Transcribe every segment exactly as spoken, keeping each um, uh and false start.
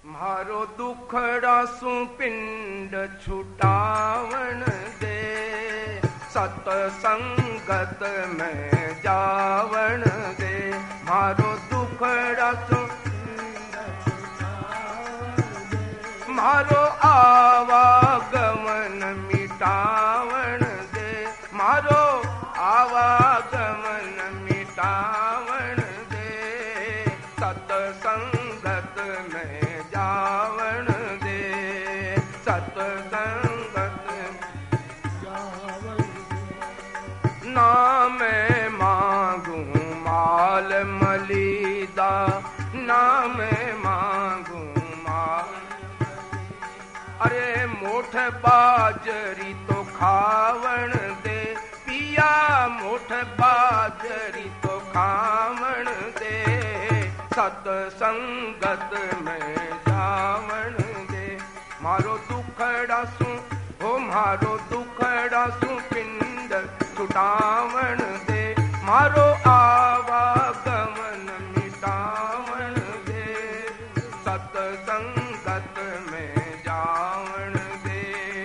मारो दुखड़ा सु पिंड छुटावण दे, सतसंगत में जावण दे। मारो दुखड़ा सु मारो आवागमन मिटावण दे, मारो आवागमन मिटावण दे, सतसंगत में जावण दे, सतसंगत जावण दे। ना मैं मांगू माल मलीदा, ना मैं मांगू माल, अरे मोठ बाजरी तो खावण दे, पिया मोठ बाजरी तो खावण दे, सतसंगत में जावण दे। मारो दुखड़ा सु हो मारो दुखड़ा सु पिंड छुटावण दे, मारो आवागमन मिटावण दे, सतसंगत में जावण दे,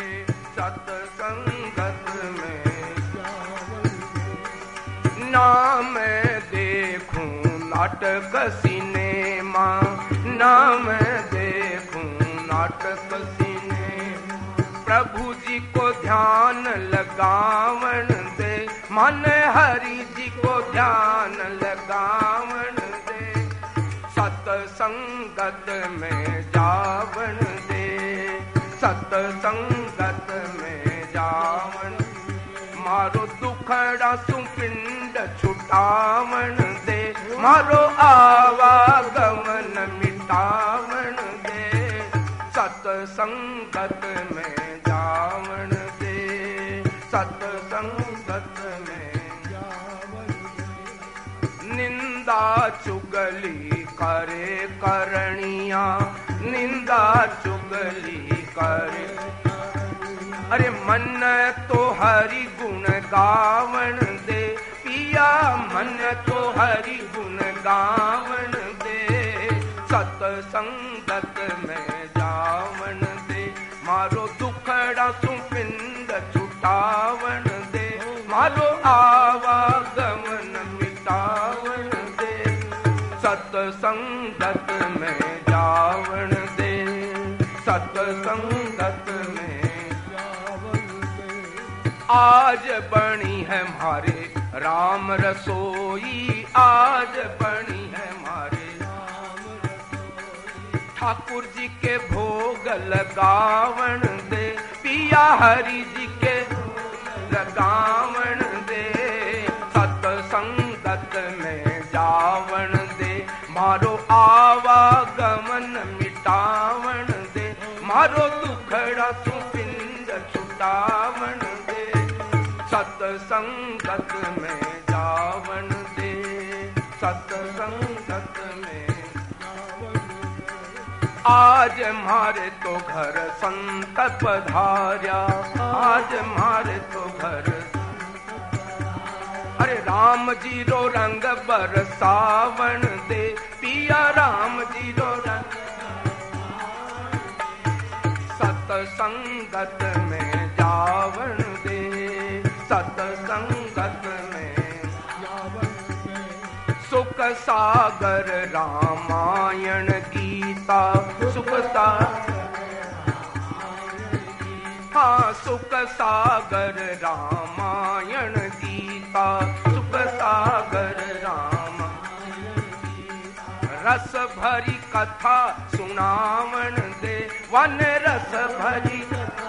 सतसंगत में जावण दे। ना मैं देखूं नाटक सिनेमा, ना मैं देखूं नाटक सिनेमा, प्रभु जी को ध्यान लगावण दे, मन हरि जी को ध्यान लगावण दे, सतसंगत में जावण दे, सतसंगत में जावण। मारो दुखड़ा सु पिंड छुटावण दे, मारो आवागमन मिटावण दे, सतसंगत में जावण दे, सतसंगत में जावण दे। निंदा चुगली करे करणिया, निंदा चुगली करे, अरे मन तो हरि गुण गावण दे, पिया मन तो हरि गुण गावण दे, सतसंगत में जावण दे। मारो दुखड़ा सु पिंड छुटावण दे, मारो आवागमन मिटावण दे, सतसंगत में जावण दे, सतसंगत में जावण दे। आज बनी है हमारे राम रसोई, आज बनी है हमारे राम रसोई, ठाकुर जी के भोग लगावण दे, पिया हरि जी के लगावण दे, सतसंगत में जावण दे। मारो आवागमन मिटावण दे, मारो दुखड़ा सु पिंड छुटावण दे, सतसंगत में जावण दे, सतसंगत में जावण दे। आज मारे तो घर संत पधार्या, आज मारे तो घर, अरे राम जी रो रंग बरसावण दे, पिया राम जी रो रंग, सतसंगत में जावण दे, सतसंगत में जावण दे। सुख सागर रामायण गीता, सुख सागर, हाँ सुख सागर रामायण गीता, सुख सागर रामायण गीता, रस भरी कथा सुनावण दे, वन रस भरी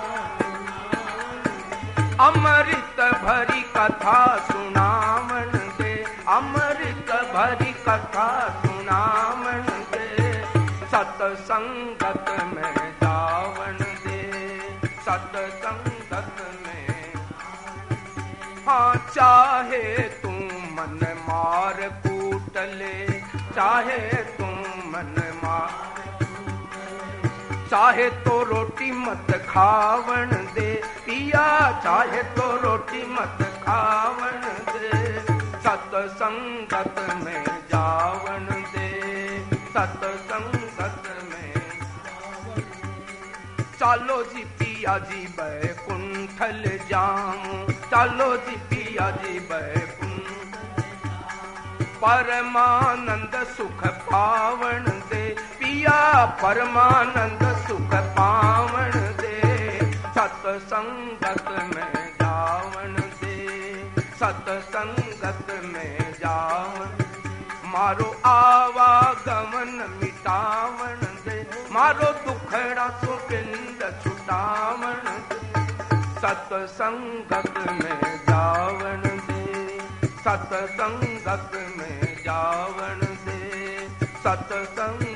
अमृत भरी कथा सुनावण दे, अमृत भरी कथा सुनावण दे, सतसंगत में जावण दे, सतसंगत में। हाँ चाहे तू मन मार कूट ले, चाहे तू मन मार, चाहे तो रोटी मत खावण दे, पिया चाहे तो रोटी मत खावण दे, सतसंगत में जावण दे, सतसंगत में चालो जी पिया जी बैकुंठल जाऊं, चालो जी पिया जी बैकुंठ, परमानंद सुख पावन दे पिया, परमानंद सुख पावन दे, सतसंगत में जावन दे, सतसंगत में जावन, मारो आवागमन मिटावन दे, मारो दुखड़ा सो पिंड छुटावन दे, सतसंगत में जावन दे, सतसंगत में जावन दे, सतसंग